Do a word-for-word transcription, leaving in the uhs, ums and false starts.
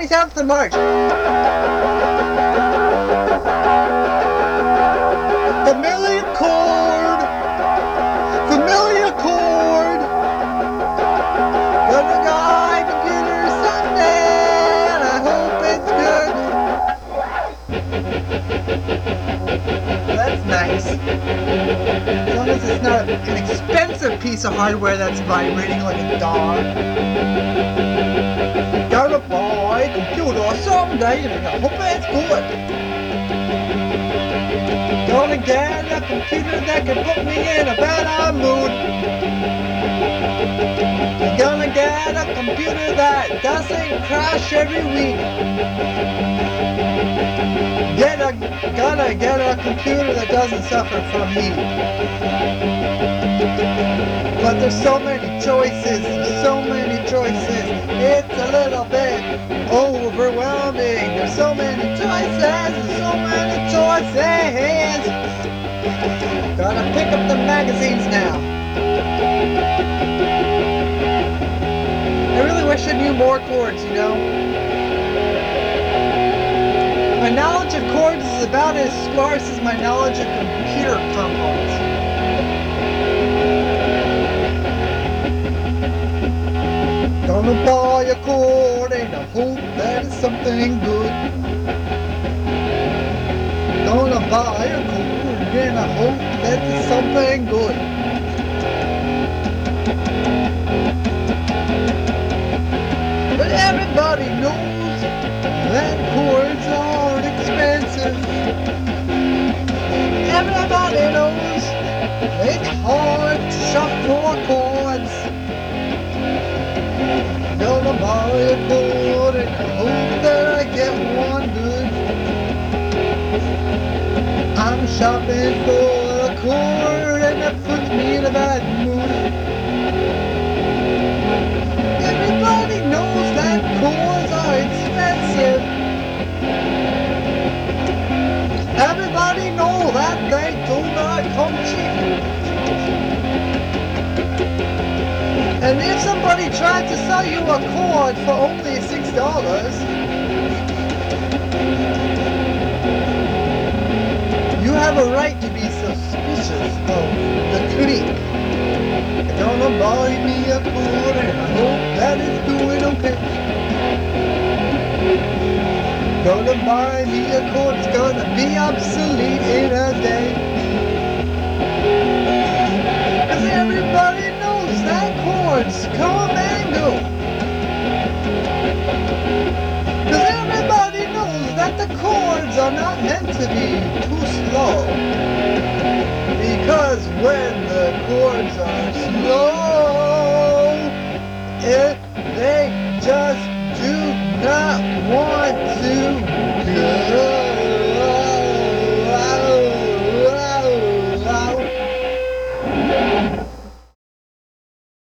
twenty-seventh of March. Familiar chord. Familiar chord. Gonna go high computer Sunday, and I hope it's good. That's nice. As long as it's not an expensive piece of hardware that's vibrating like a dog. Gotta buy a computer someday, and I hope it's good. Gonna get a computer that can put me in a better mood. Gonna get a computer that doesn't crash every week. Get a, gotta get a computer that doesn't suffer from heat. But there's so many choices, there's so many choices. It's a little bit overwhelming. There's so many choices, there's so many choices. Gotta pick up the magazines now. I really wish I knew more chords, you know? My knowledge of chords is about as sparse as my knowledge of computer components. Gonna buy a chord and I hope that it's something good. Gonna buy a chord and I hope that it's something good. But everybody knows that chords aren't expensive. Everybody knows it's hard to shop for chords. Gonna buy a chord and I hope that I get one good. I'm shopping for a chord and that puts me in a bad mood. Everybody knows that chords are expensive. Everybody knows that they do not come cheap. And if somebody tried to sell you a chord for only six dollars, you have a right to be suspicious of the clique. Gonna buy me a chord and I hope that it's doing okay. Gonna buy me a chord, it's gonna be obsolete in a day. Cause everybody knows that chords come and go. Cause everybody knows that the chords are not meant to be too slow. Because when the chords are slow, if they just do not want